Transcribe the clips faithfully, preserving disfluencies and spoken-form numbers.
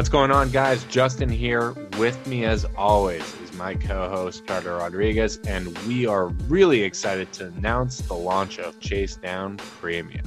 What's going on, guys? Justin here. With me, as always, is my co-host, Carter Rodriguez, and we are really excited to announce the launch of Chase Down Premium.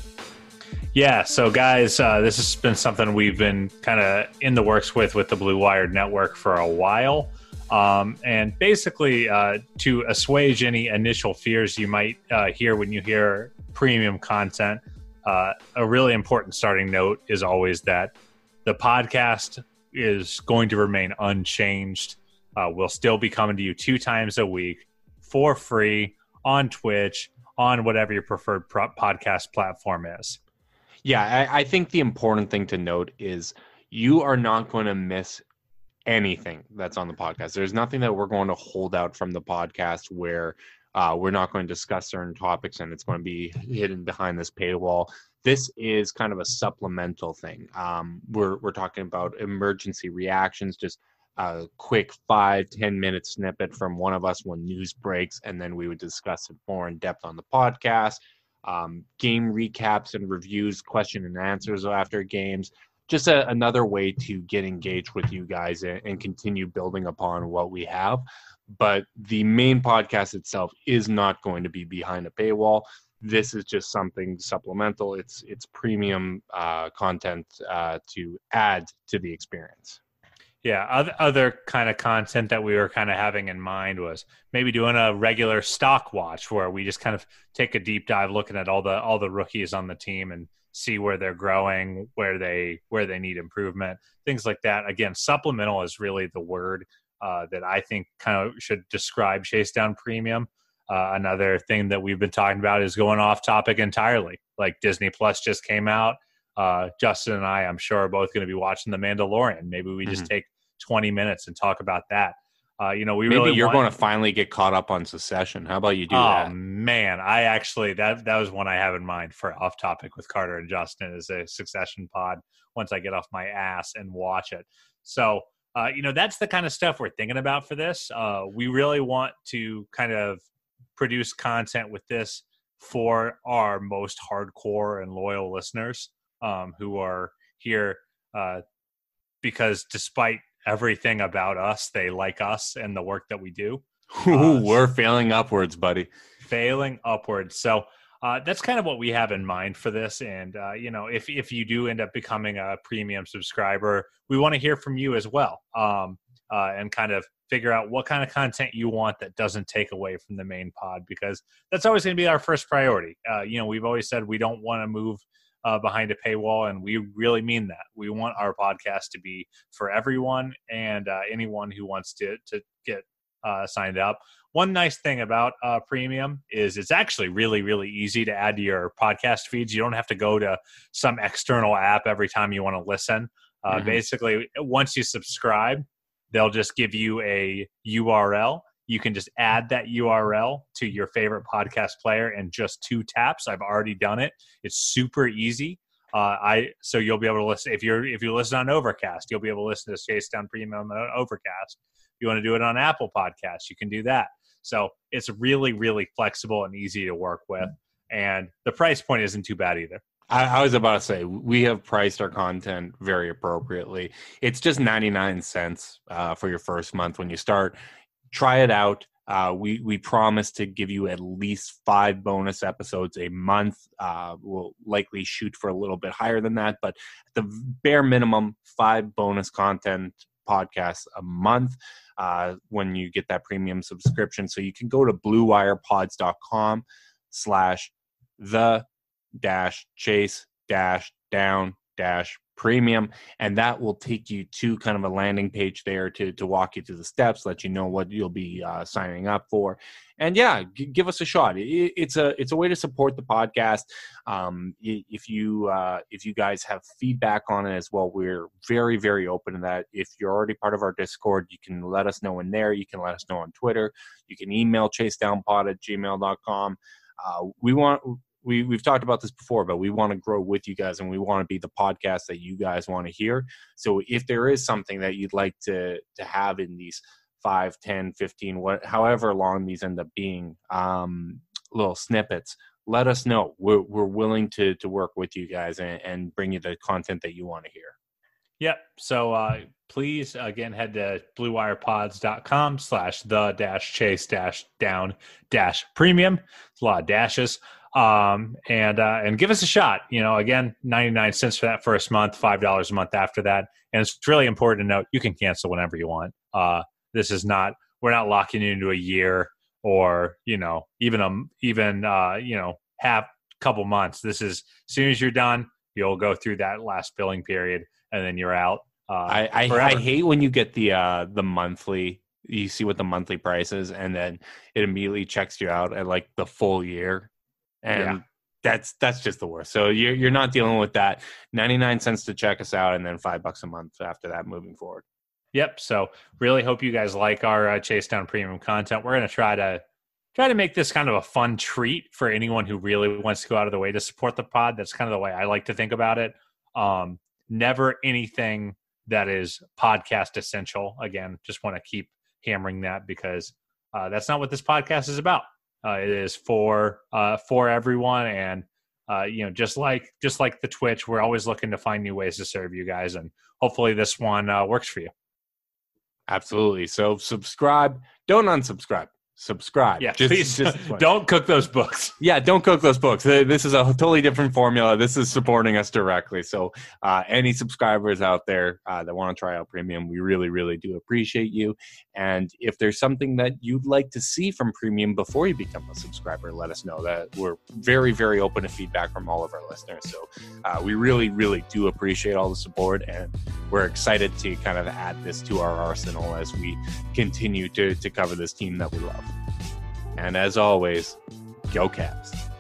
Yeah, so guys, uh, this has been something we've been kind of in the works with with the Blue Wired Network for a while. Um, and basically, uh, to assuage any initial fears you might uh, hear when you hear premium content, uh, a really important starting note is always that the podcast is going to remain unchanged. Uh, we'll still be coming to you two times a week for free on Twitch, on whatever your preferred pro- podcast platform is. Yeah, I, I think the important thing to note is you are not going to miss anything that's on the podcast. There's nothing that we're going to hold out from the podcast where uh, we're not going to discuss certain topics and it's going to be hidden behind this paywall. This is kind of a supplemental thing. Um, we're we're talking about emergency reactions, just a quick five, ten minute snippet from one of us when news breaks, and then we would discuss it more in depth on the podcast. Um, game recaps and reviews, question and answers after games. Just a, another way to get engaged with you guys and, and continue building upon what we have. But the main podcast itself is not going to be behind a paywall. This is just something supplemental. It's it's premium uh, content uh, to add to the experience. Yeah, other, other kind of content that we were kind of having in mind was maybe doing a regular stock watch where we just kind of take a deep dive looking at all the all the rookies on the team and see where they're growing, where they where they need improvement, things like that. Again, supplemental is really the word uh, that I think kind of should describe Chase Down Premium. Uh, another thing that we've been talking about is going off topic entirely. Like Disney Plus just came out. Uh, Justin and I, I'm sure, are both going to be watching The Mandalorian. Maybe we just mm-hmm. take twenty minutes and talk about that. Uh, you know, we maybe really you're want... going to finally get caught up on Succession. How about you do oh, that? Oh man, I actually that that was one I have in mind for off topic with Carter and Justin is a Succession pod. Once I get off my ass and watch it, so uh, you know that's the kind of stuff we're thinking about for this. Uh, we really want to kind of produce content with this for our most hardcore and loyal listeners um, who are here uh, because despite everything about us, they like us and the work that we do. Ooh, uh, we're failing upwards, buddy. Failing upwards. So uh, that's kind of what we have in mind for this. And, uh, you know, if, if you do end up becoming a premium subscriber, we want to hear from you as well um, uh, and kind of figure out what kind of content you want that doesn't take away from the main pod, because that's always going to be our first priority. Uh, you know, we've always said we don't want to move Uh, behind a paywall, and we really mean that. We want our podcast to be for everyone and uh, anyone who wants to to get uh, signed up. One nice thing about uh, Premium is it's actually really, really easy to add to your podcast feeds. You don't have to go to some external app every time you want to listen. Uh, mm-hmm. Basically, once you subscribe, they'll just give you a U R L. You can just add that U R L to your favorite podcast player in just two taps. I've already done it. It's super easy. Uh, I so you'll be able to listen if you're if you listen on Overcast, you'll be able to listen to Chase Down Premium on Overcast. If you want to do it on Apple Podcasts, you can do that. So it's really, really flexible and easy to work with, and the price point isn't too bad either. I, I was about to say, we have priced our content very appropriately. It's just ninety-nine cents uh, for your first month when you start. Try it out. Uh, we we promise to give you at least five bonus episodes a month. Uh, we'll likely shoot for a little bit higher than that, but at the bare minimum, five bonus content podcasts a month uh, when you get that premium subscription. So you can go to bluewirepods.com slash the dash chase dash down dash premium, and that will take you to kind of a landing page there to to walk you through the steps, let you know what you'll be uh, signing up for, and yeah, g- give us a shot. It, it's a it's a way to support the podcast. Um, if you uh, if you guys have feedback on it as well, we're very very open to that. If you're already part of our Discord, you can let us know in there. You can let us know on Twitter. You can email chasedownpod at gmail dot com. Uh, we want. We, we've talked about this before, but we want to grow with you guys, and we want to be the podcast that you guys want to hear. So if there is something that you'd like to to have in these five, ten, fifteen, what, however long these end up being, um, little snippets, let us know. We're we're willing to to work with you guys and, and bring you the content that you want to hear. Yep. So uh, please, again, head to bluewirepods.com slash the dash chase dash down dash premium. It's a lot of dashes. Um, and uh, and give us a shot. You know, again, ninety-nine cents for that first month, five dollars a month after that. And it's really important to note you can cancel whenever you want. Uh, this is not, we're not locking you into a year or, you know, even, a, even uh, you know, half couple months. This is, as soon as you're done, you'll go through that last billing period. And then you're out. Uh, I I, I hate when you get the uh, the monthly. You see what the monthly price is, and then it immediately checks you out at like the full year, and yeah. that's that's just the worst. So you're you're not dealing with that. ninety-nine cents to check us out, and then five bucks a month after that moving forward. Yep. So really hope you guys like our uh, Chase Down Premium content. We're gonna try to try to make this kind of a fun treat for anyone who really wants to go out of the way to support the pod. That's kind of the way I like to think about it. Um, Never anything that is podcast essential. Again, just want to keep hammering that because uh, that's not what this podcast is about. Uh, it is for uh, for everyone, and uh, you know, just like just like the Twitch, we're always looking to find new ways to serve you guys, and hopefully, this one uh, works for you. Absolutely. So subscribe. Don't unsubscribe. Subscribe. Yeah, just, please just don't cook those books. Yeah, don't cook those books. This is a totally different formula. This is supporting us directly. So uh, any subscribers out there uh, that want to try out Premium, we really, really do appreciate you. And if there's something that you'd like to see from Premium before you become a subscriber, let us know. That we're very, very open to feedback from all of our listeners. So uh, we really, really do appreciate all the support, and we're excited to kind of add this to our arsenal as we continue to, to cover this team that we love. And as always, go Cavs.